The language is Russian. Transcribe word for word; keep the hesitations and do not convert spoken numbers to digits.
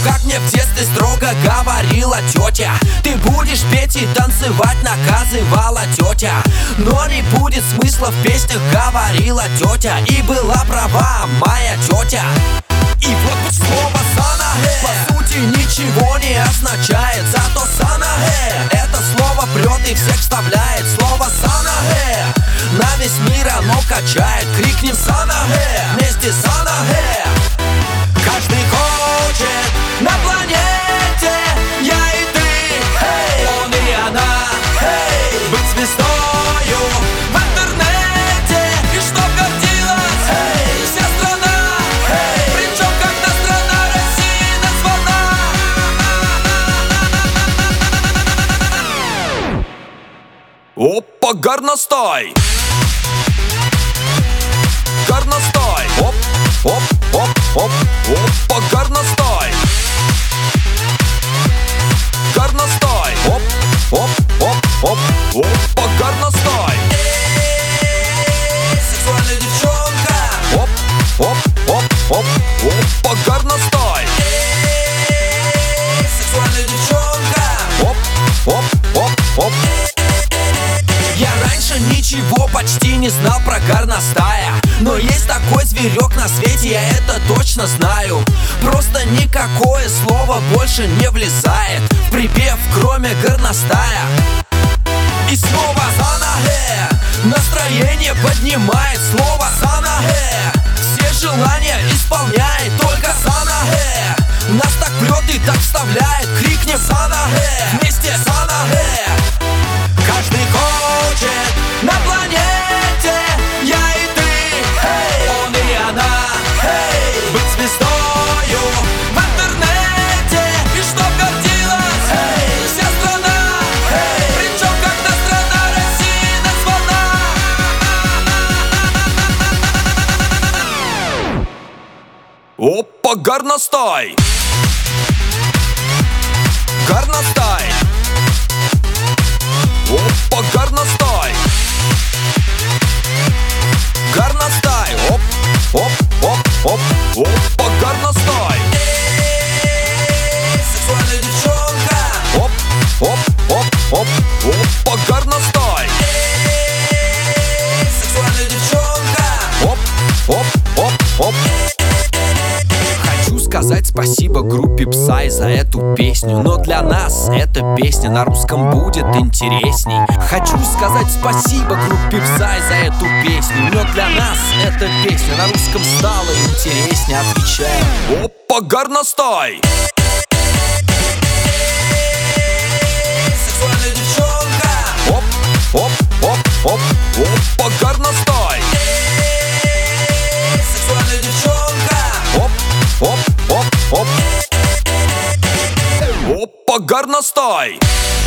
как мне в детстве строго говорила тетя: ты будешь петь и танцевать, наказывала тетя. Но не будет смысла в песнях, говорила тетя. И была права моя тетя. И вот слово санахэ по сути ничего не означает, зато санахэ это слово прет и всех вставляет. Слово санахэ на весь мир оно качает. Крикнем санахэ, вместе санахэ. Каждый хочет на планете, я и ты, hey, он и она, hey, быть звездою в интернете. И чтоб гордилась, hey, вся страна, hey, причем когда страна России названа. Опа, горностай! Горностай! Оп, оп, оп, оп, опа, горностай! Горностай! Оп, оп, оп, оп, опа, горностай! Эй, сексуальная девчонка! Оп, оп, оп, оп, опа, горностай! Эй, сексуальная девчонка! Оп, оп, оп, оп. Я раньше ничего почти не знал про горностая, но есть такой зверек на свете, я это точно знаю. Просто никакое слово больше не влезает в припев, кроме горностая. И снова санахэ настроение поднимает. Слово санахэ все желания исполняет. Только санахэ нас так прет и так вставляет. Крикнем санахэ, вместе санахэ. Каждый хочет на планете, я и ты, hey, он и она, hey, быть звездою в интернете. И чтоб гордилась, hey, вся страна, hey, причем когда страна России названа. Опа, горностай! Горностай! Опа, горностай! Горностай! Оп, оп, оп, оп, опа, горностай! Эй, сексуальная девчонка! Оп, оп, оп, оп, опа, горностай! Эй, сексуальная девчонка! Оп, оп, оп, оп. Хочу сказать спасибо группе Psy за эту песню, но для нас эта песня на русском будет интересней. Хочу сказать спасибо группе Psy за эту песню, но для нас эта песня на русском стала интересней. Отвечаю. Опа, горностай! Сексуальная девчонка! Оп, оп, оп, оп, опа, горностай! Сексуальная девчонка! Оп, оп, оп, оп. Опа, горностай!